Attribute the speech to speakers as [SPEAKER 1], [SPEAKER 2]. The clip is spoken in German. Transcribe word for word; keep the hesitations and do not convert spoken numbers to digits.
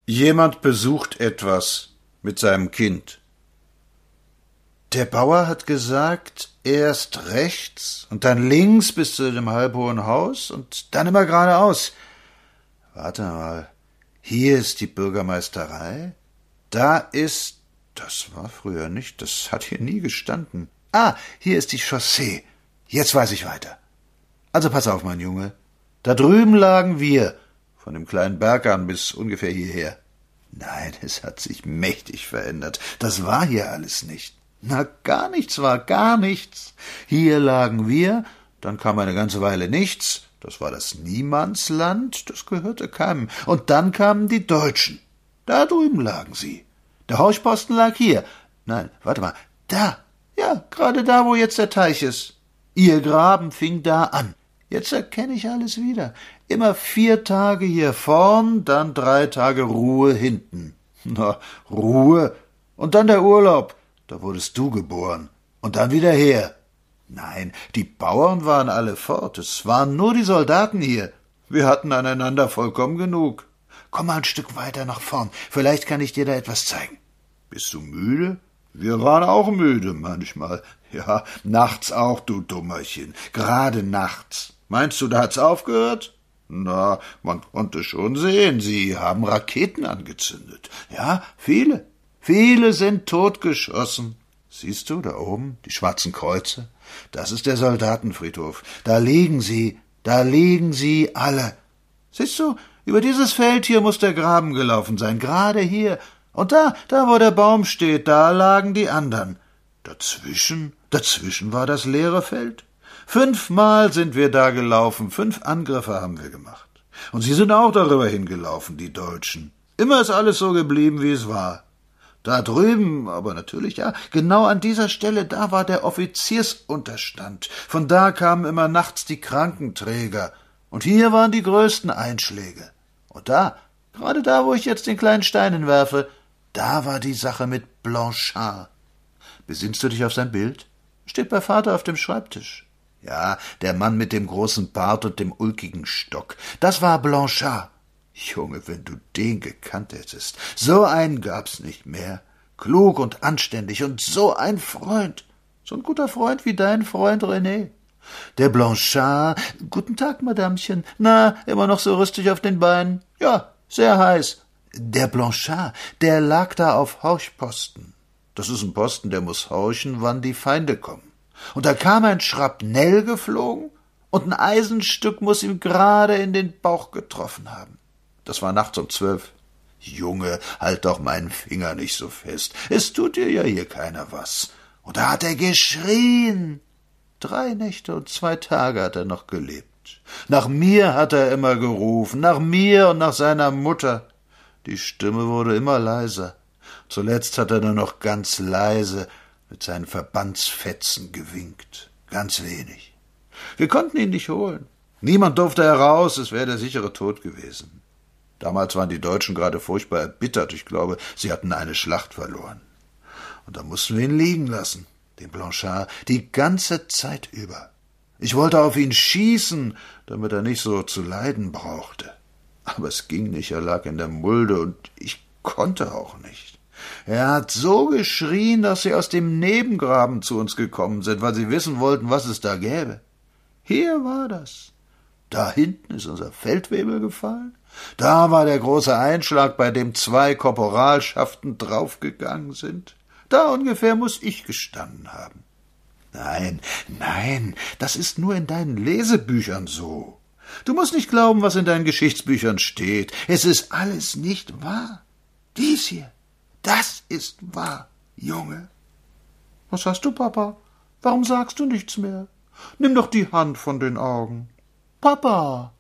[SPEAKER 1] Jemand besucht etwas mit seinem Kind. Der Bauer hat gesagt, erst rechts und dann links bis zu dem halbhohen Haus und dann immer geradeaus. Warte mal, hier ist die Bürgermeisterei, da ist, das war früher nicht, das hat hier nie gestanden. Ah, hier ist die Chaussee, jetzt weiß ich weiter. Also pass auf, mein Junge, da drüben lagen wir, von dem kleinen Berg an bis ungefähr hierher. Nein, es hat sich mächtig verändert, das war hier alles nicht. Na, gar nichts war, gar nichts. Hier lagen wir, dann kam eine ganze Weile nichts, das war das Niemandsland, das gehörte keinem. Und dann kamen die Deutschen. Da drüben lagen sie. Der Horchposten lag hier. Nein, warte mal, da. Ja, gerade da, wo jetzt der Teich ist. Ihr Graben fing da an. Jetzt erkenne ich alles wieder. Immer vier Tage hier vorn, dann drei Tage Ruhe hinten. Na, Ruhe. Und dann der Urlaub. Da wurdest du geboren. Und dann wieder her. Nein, die Bauern waren alle fort. Es waren nur die Soldaten hier. Wir hatten aneinander vollkommen genug. Komm mal ein Stück weiter nach vorn. Vielleicht kann ich dir da etwas zeigen. Bist du müde? Wir waren auch müde manchmal. Ja, nachts auch, du Dummerchen. Gerade nachts. Meinst du, da hat's aufgehört? Na, man konnte schon sehen, sie haben Raketen angezündet. Ja, viele. Viele sind totgeschossen. Siehst du, da oben, die schwarzen Kreuze? Das ist der Soldatenfriedhof. Da liegen sie, da liegen sie alle. Siehst du, über dieses Feld hier muss der Graben gelaufen sein, gerade hier. Und da, da wo der Baum steht, da lagen die anderen. Dazwischen, dazwischen war das leere Feld. Fünfmal sind wir da gelaufen, fünf Angriffe haben wir gemacht. Und sie sind auch darüber hingelaufen, die Deutschen. Immer ist alles so geblieben, wie es war. Da drüben, aber natürlich, ja, genau an dieser Stelle, da war der Offiziersunterstand. Von da kamen immer nachts die Krankenträger. Und hier waren die größten Einschläge. Und da, gerade da, wo ich jetzt den kleinen Stein hinwerfe, da war die Sache mit Blanchard. Besinnst du dich auf sein Bild? Steht bei Vater auf dem Schreibtisch. Ja, der Mann mit dem großen Bart und dem ulkigen Stock. Das war Blanchard. Junge, wenn du den gekannt hättest. So einen gab's nicht mehr. Klug und anständig und so ein Freund. So ein guter Freund wie dein Freund René. Der Blanchard. Guten Tag, Madamchen. Na, immer noch so rüstig auf den Beinen? Ja, sehr heiß. Der Blanchard, der lag da auf Horchposten. Das ist ein Posten, der muss horchen, wann die Feinde kommen. Und da kam ein Schrapnell geflogen und ein Eisenstück muss ihm gerade in den Bauch getroffen haben. Das war nachts um zwölf. Junge, halt doch meinen Finger nicht so fest. Es tut dir ja hier keiner was. Und da hat er geschrien. Drei Nächte und zwei Tage hat er noch gelebt. Nach mir hat er immer gerufen, nach mir und nach seiner Mutter. Die Stimme wurde immer leiser. Zuletzt hat er nur noch ganz leise mit seinen Verbandsfetzen gewinkt. Ganz wenig. Wir konnten ihn nicht holen. Niemand durfte heraus, es wäre der sichere Tod gewesen. Damals waren die Deutschen gerade furchtbar erbittert. Ich glaube, sie hatten eine Schlacht verloren. Und da mussten wir ihn liegen lassen, den Blanchard, die ganze Zeit über. Ich wollte auf ihn schießen, damit er nicht so zu leiden brauchte. Aber es ging nicht, er lag in der Mulde und ich konnte auch nicht. Er hat so geschrien, dass sie aus dem Nebengraben zu uns gekommen sind, weil sie wissen wollten, was es da gäbe. Hier war das. Da hinten ist unser Feldwebel gefallen. Da war der große Einschlag, bei dem zwei Korporalschaften draufgegangen sind. Da ungefähr muß ich gestanden haben. Nein, nein, das ist nur in deinen Lesebüchern so. Du musst nicht glauben, was in deinen Geschichtsbüchern steht. Es ist alles nicht wahr. Dies hier, das ist wahr, Junge. Was hast du, Papa? Warum sagst du nichts mehr? Nimm doch die Hand von den Augen. Papa!